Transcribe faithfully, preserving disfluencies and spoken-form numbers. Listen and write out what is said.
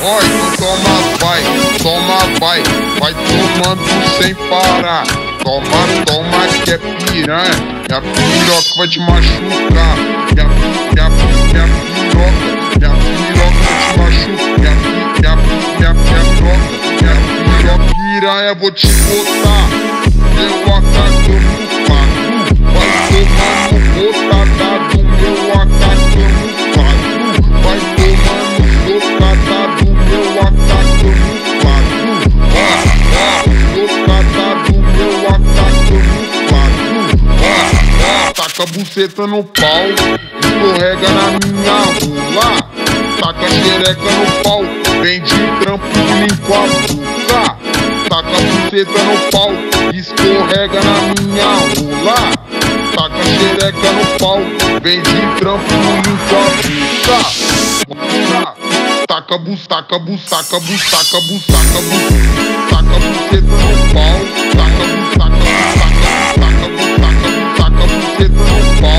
Ó, então toma, vai, toma, vai, vai tomando sem parar. Toma, toma que é piranha, minha piroca vai te machucar. Minha, minha, minha piroca, minha piroca vai te machucar. Minha, minha, minha, minha piroca, minha piroca piranha, vou te botar. Meu acacamo pago, vai tomando botada do meu acacamo pago. Vai tomando botada do meu acacamo pago. Ó, ó, botada do meu acacamo pago. Ó, ó, taca a buceta no pau, escorrega na minha rola. Taca a xereca no pau, vem de trampolim com a boca. Taca a buceta no pau, escorrega na minha rola. Taca a xereca no pau, vem de trampolim com a boca. Taca a bus, taca a bus, taca a bus, taca a bus, taca a bus. Taca a buceta no pau, taca a bus, taca a bus, taca a bus, taca a bus, taca a bus, taca a buceta no pau.